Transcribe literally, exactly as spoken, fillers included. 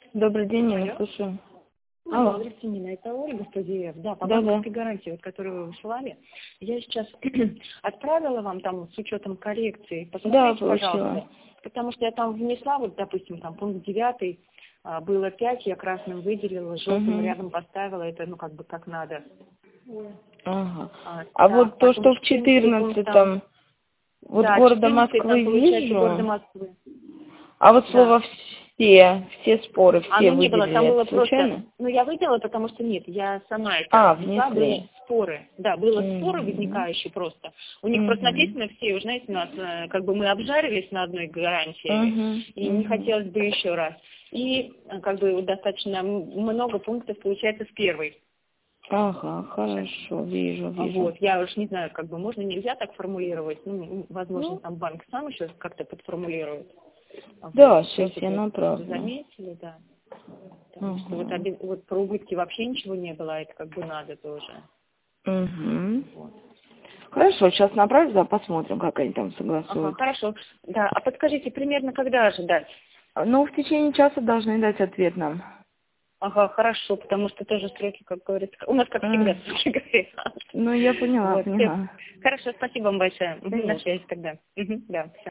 Добрый день, я Алло. вас слушаю. Алло, Алло. Кристина, это Ольга Студиев. Да, по Да-да. банковской гарантии, вот, которую вы высылали. Я сейчас отправила вам там с учетом коррекции. Да, Посмотрите, получила. пожалуйста. Потому что я там внесла, вот, допустим, там пункт девятый, а, было пять, я красным выделила, желтым Угу. рядом поставила. Это, ну, как бы, как надо. Ага. А, А так, вот то, потом что в четырнадцатый пункт там. четырнадцатом, вот Да, города четырнадцатый там Москвы получается города вижу, Москвы. а вот Да. слово «все», все споры, все Оно не было, выделили, там было это просто, случайно? ну я выделала, потому что нет, я сама это А, внесла, были внесли. споры, да, было споры Угу. возникающие просто. У них просто Угу. написано все, вы знаете, у нас э, как бы мы обжарились на одной гарантии, и Угу. не Угу. хотелось бы еще раз. И э, как бы достаточно м- много пунктов получается с первой. Ага, Сейчас. хорошо, вижу, вижу. Вот, я уж не знаю, как бы можно, нельзя так формулировать, ну, возможно, Ну, там банк сам еще как-то подформулирует. Вот, да, сейчас я все-таки направлю. заметили, да. Потому что вот, Угу. оби- вот про убытки вообще ничего не было, а это как бы надо тоже. Угу. Вот. Хорошо, сейчас направлю, да, посмотрим, как они там Ага, согласуют. хорошо. Да, а подскажите, примерно когда ожидать? Ну, в течение часа должны дать ответ нам. Ага, хорошо, потому что тоже сроки, как говорится, у нас как всегда М. сроки говорят. Ну, я поняла, Вот, всё. поняла. Хорошо, спасибо вам большое. Мгм, на Конечно. связи тогда. Мгм, да, всё.